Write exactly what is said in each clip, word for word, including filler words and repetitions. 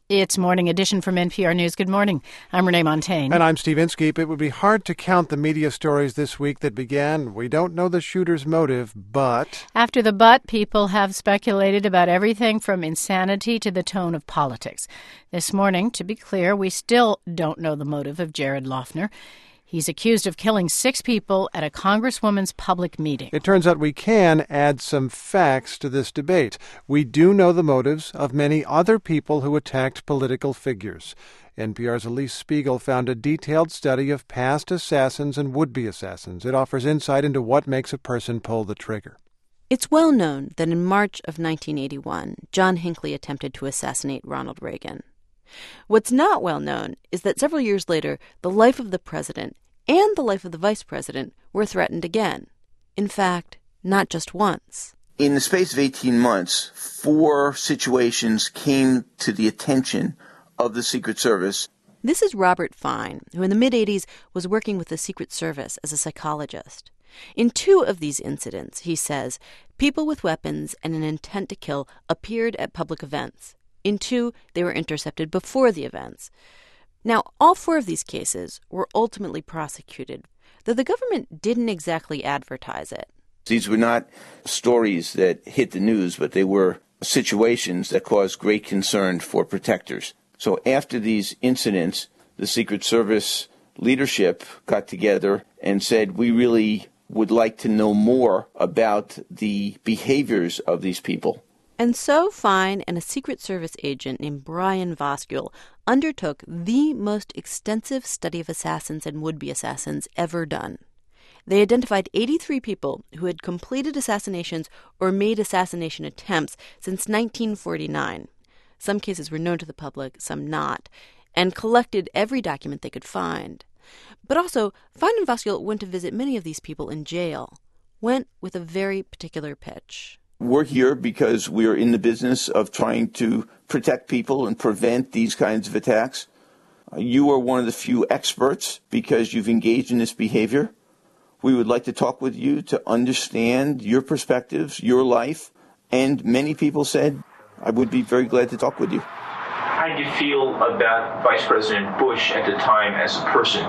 It's Morning Edition from N P R News. Good morning. I'm Renee Montaigne. And I'm Steve Inskeep. It would be hard to count the media stories this week that began, "We don't know the shooter's motive, but..." After the but, people have speculated about everything from insanity to the tone of politics. This morning, to be clear, we still don't know the motive of Jared Loughner. He's accused of killing six people at a congresswoman's public meeting. It turns out we can add some facts to this debate. We do know the motives of many other people who attacked political figures. N P R's Elise Spiegel found a detailed study of past assassins and would-be assassins. It offers insight into what makes a person pull the trigger. It's well known that in March of nineteen eighty-one, John Hinckley attempted to assassinate Ronald Reagan. What's not well known is that several years later, the life of the president and the life of the vice president were threatened again. In fact, not just once. In the space of eighteen months, four situations came to the attention of the Secret Service. This is Robert Fine, who in the mid-eighties was working with the Secret Service as a psychologist. In two of these incidents, he says, people with weapons and an intent to kill appeared at public events. In two, they were intercepted before the events. Now, all four of these cases were ultimately prosecuted, though the government didn't exactly advertise it. These were not stories that hit the news, but they were situations that caused great concern for protectors. So after these incidents, the Secret Service leadership got together and said, we really would like to know more about the behaviors of these people. And so Fine and a Secret Service agent named Brian Voskuil undertook the most extensive study of assassins and would-be assassins ever done. They identified eighty-three people who had completed assassinations or made assassination attempts since nineteen forty-nine. Some cases were known to the public, some not, and collected every document they could find. But also, Fine and Voskuil went to visit many of these people in jail, went with a very particular pitch. We're here because we're in the business of trying to protect people and prevent these kinds of attacks. You are one of the few experts because you've engaged in this behavior. We would like to talk with you to understand your perspectives, your life, and many people said, I would be very glad to talk with you. How did you feel about Vice President Bush at the time as a person?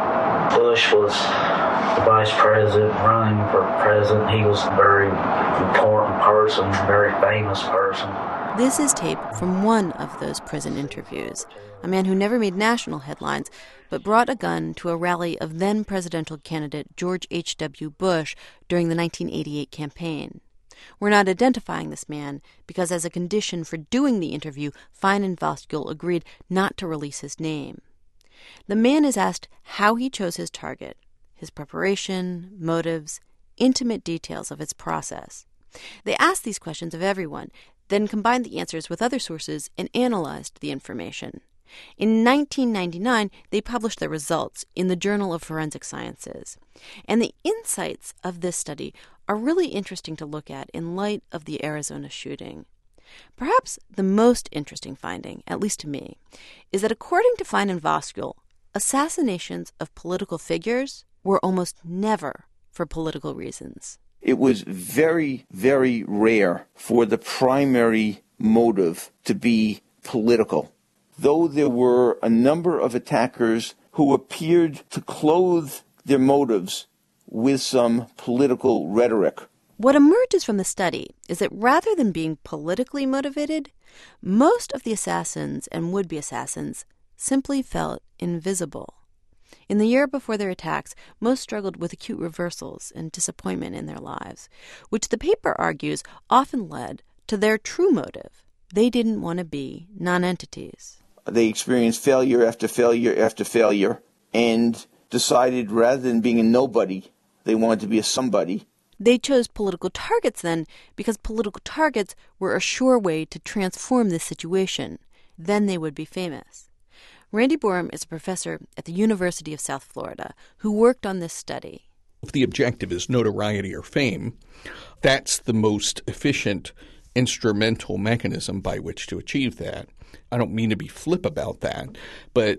Bush was the vice president running for president. He was a very important person, very famous person. This is tape from one of those prison interviews. A man who never made national headlines, but brought a gun to a rally of then-presidential candidate George H W. Bush during the nineteen eighty-eight campaign. We're not identifying this man because as a condition for doing the interview, Fine and Voskuil agreed not to release his name. The man is asked how he chose his target, his preparation, motives, intimate details of its process. They asked these questions of everyone, then combined the answers with other sources and analyzed the information. In nineteen ninety-nine, they published their results in the Journal of Forensic Sciences. And the insights of this study are really interesting to look at in light of the Arizona shooting. Perhaps the most interesting finding, at least to me, is that according to Fine and Voskuil, assassinations of political figures were almost never for political reasons. It was very, very rare for the primary motive to be political. Though there were a number of attackers who appeared to clothe their motives with some political rhetoric. What emerges from the study is that rather than being politically motivated, most of the assassins and would-be assassins simply felt invisible. In the year before their attacks, most struggled with acute reversals and disappointment in their lives, which the paper argues often led to their true motive. They didn't want to be nonentities. They experienced failure after failure after failure and decided rather than being a nobody, they wanted to be a somebody. They chose political targets then because political targets were a sure way to transform this situation. Then they would be famous. Randy Borum is a professor at the University of South Florida who worked on this study. If the objective is notoriety or fame, that's the most efficient instrumental mechanism by which to achieve that. I don't mean to be flip about that, but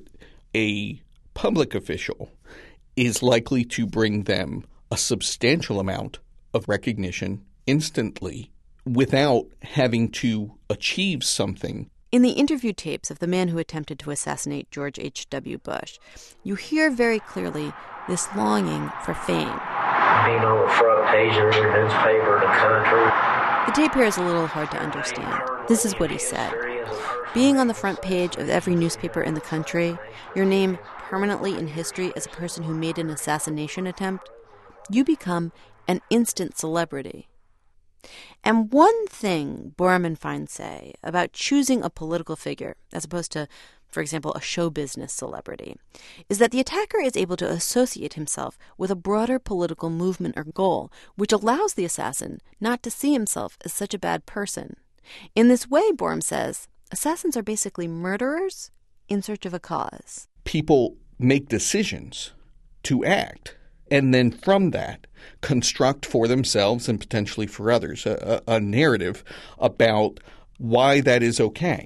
a public official is likely to bring them a substantial amount of recognition instantly without having to achieve something In the interview tapes of the man who attempted to assassinate George H W. Bush, you hear very clearly this longing for fame. Being on the front page of every newspaper in the country. The tape here is a little hard to understand. This is what he said. Being on the front page of every newspaper in the country, your name permanently in history as a person who made an assassination attempt, you become an instant celebrity. And one thing Boerum and Fine say about choosing a political figure, as opposed to, for example, a show business celebrity, is that the attacker is able to associate himself with a broader political movement or goal, which allows the assassin not to see himself as such a bad person. In this way, Boerum says, assassins are basically murderers in search of a cause. People make decisions to act, and then from that, construct for themselves and potentially for others a, a, a narrative about why that is okay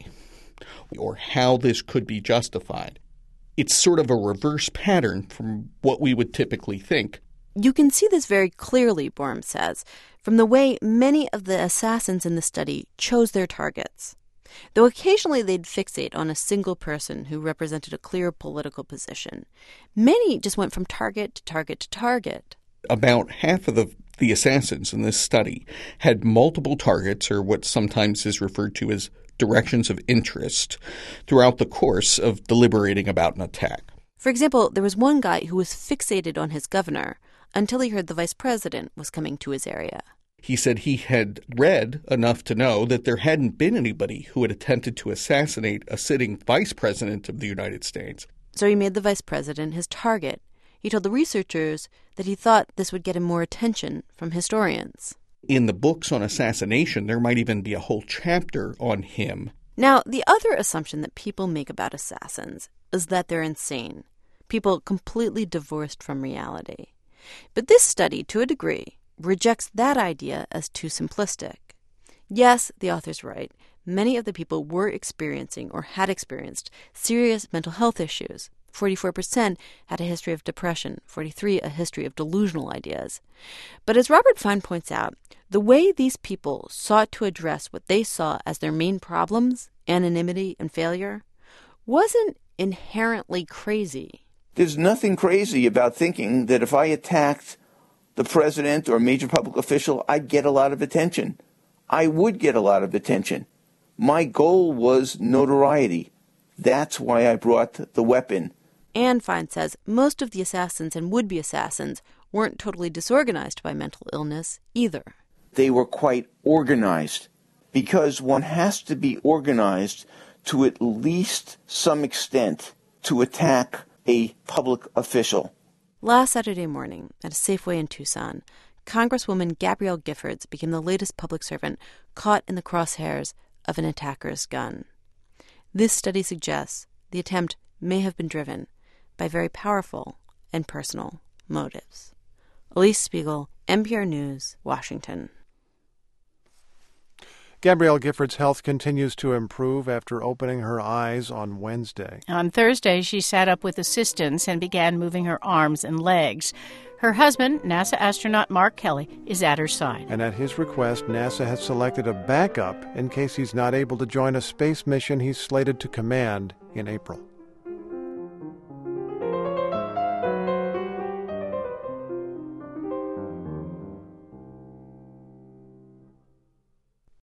or how this could be justified. It's sort of a reverse pattern from what we would typically think. You can see this very clearly, Boerum says, from the way many of the assassins in the study chose their targets. Though occasionally they'd fixate on a single person who represented a clear political position, many just went from target to target to target. About half of the, the assassins in this study had multiple targets, or what sometimes is referred to as directions of interest, throughout the course of deliberating about an attack. For example, there was one guy who was fixated on his governor until he heard the vice president was coming to his area. He said he had read enough to know that there hadn't been anybody who had attempted to assassinate a sitting vice president of the United States. So he made the vice president his target. He told the researchers that he thought this would get him more attention from historians. In the books on assassination, there might even be a whole chapter on him. Now, the other assumption that people make about assassins is that they're insane, people completely divorced from reality. But this study, to a degree, rejects that idea as too simplistic. Yes, the author's right. Many of the people were experiencing or had experienced serious mental health issues. forty-four percent had a history of depression, forty-three percent a history of delusional ideas. But as Robert Fine points out, the way these people sought to address what they saw as their main problems, anonymity and failure, wasn't inherently crazy. There's nothing crazy about thinking that if I attacked the president or a major public official, I'd get a lot of attention. I would get a lot of attention. My goal was notoriety. That's why I brought the weapon. And Fine says most of the assassins and would-be assassins weren't totally disorganized by mental illness either. They were quite organized, because one has to be organized to at least some extent to attack a public official. Last Saturday morning, at a Safeway in Tucson, Congresswoman Gabrielle Giffords became the latest public servant caught in the crosshairs of an attacker's gun. This study suggests the attempt may have been driven by very powerful and personal motives. Elise Spiegel, N P R News, Washington. Gabrielle Giffords' health continues to improve after opening her eyes on Wednesday. On Thursday, she sat up with assistance and began moving her arms and legs. Her husband, NASA astronaut Mark Kelly, is at her side. And at his request, NASA has selected a backup in case he's not able to join a space mission he's slated to command in April.